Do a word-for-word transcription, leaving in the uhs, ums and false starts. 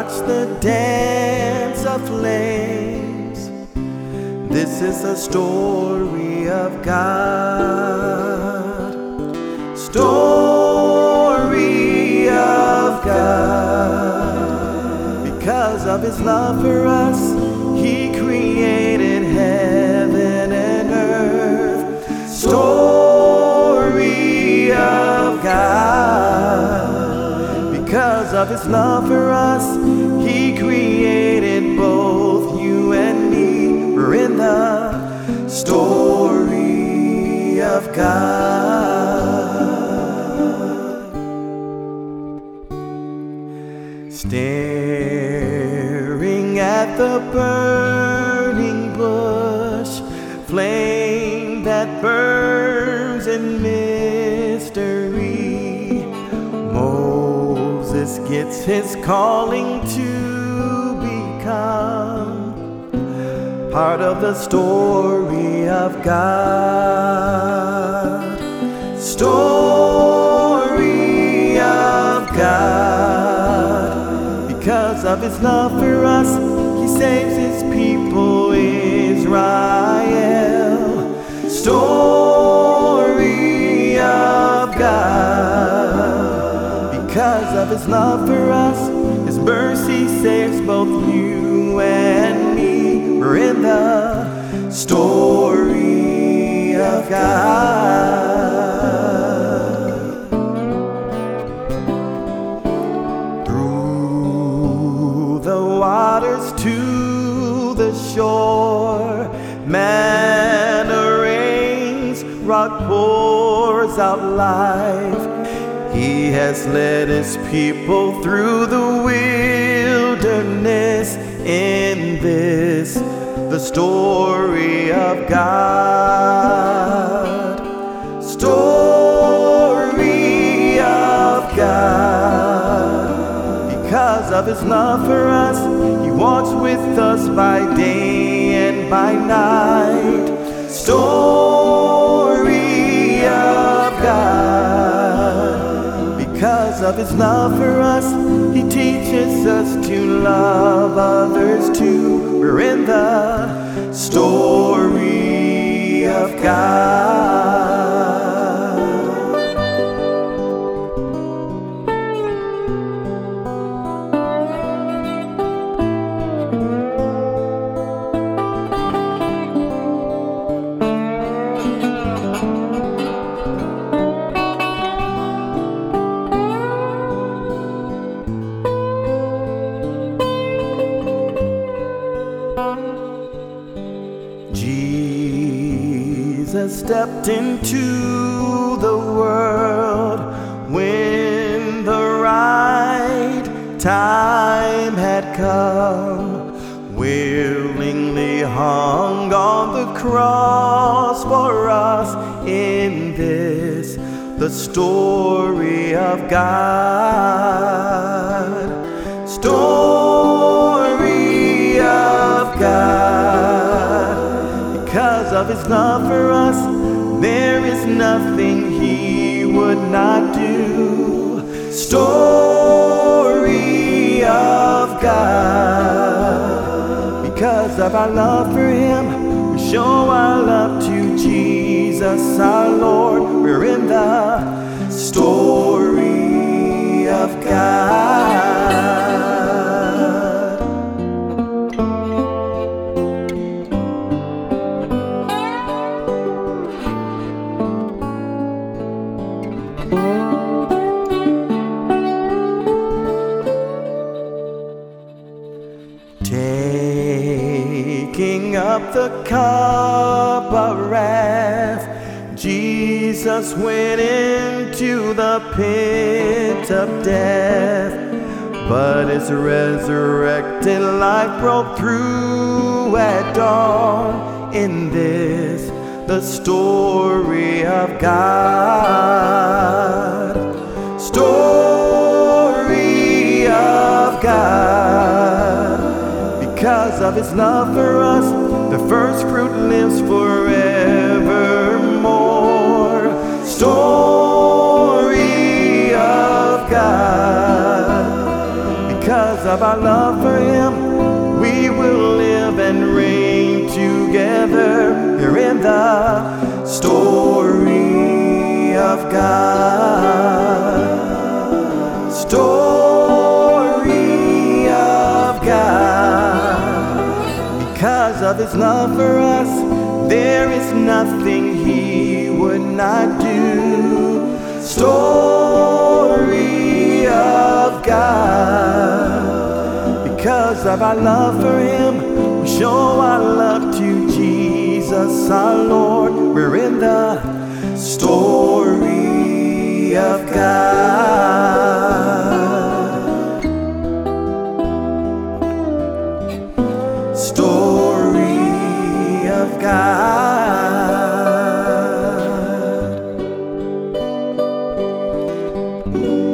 watch the dance of flames. This is the story of God. Story of God. Because of His love for us, He created heaven and earth. Story of God. Because of His love for us, He created both you and me. We're in the story of God. Staring at the burning bush, flame that burns in mystery, Moses gets his calling to become part of the story of God. Story of God. Because of His love for us, He saves His people Israel. Story of God. Because of His love for us, His mercy saves both you and me. We're in the story of God. Through the waters to the shore, manna rains, rock pours out life. He has led His people through the wilderness. In this, the story of God. Story of God. Because of His love for us, He walks with us by day and by night. Story of God. Because of His love for us, He teaches us to love others too. We're in the story of God. Jesus stepped into the world when the right time had come, willingly hung on the cross for us. In this, the story of God. Story of God. Because of His love for us, there is nothing He would not do. Story of God. Because of our love for Him, we show our love to Jesus our Lord. We're in the story of God. Taking up the cup of wrath, Jesus went into the pit of death. But His resurrected life broke through at dawn. In this, the story of God. Story of God. Because of His love for us, the first fruit lives forevermore. Story of God. Because of our love together. We're in the story of God. Story of God. Because of His love for us, there is nothing He would not do. Story of God. Because of our love for Him, we show our love to Jesus our Lord. We're in the story of God. Story of God.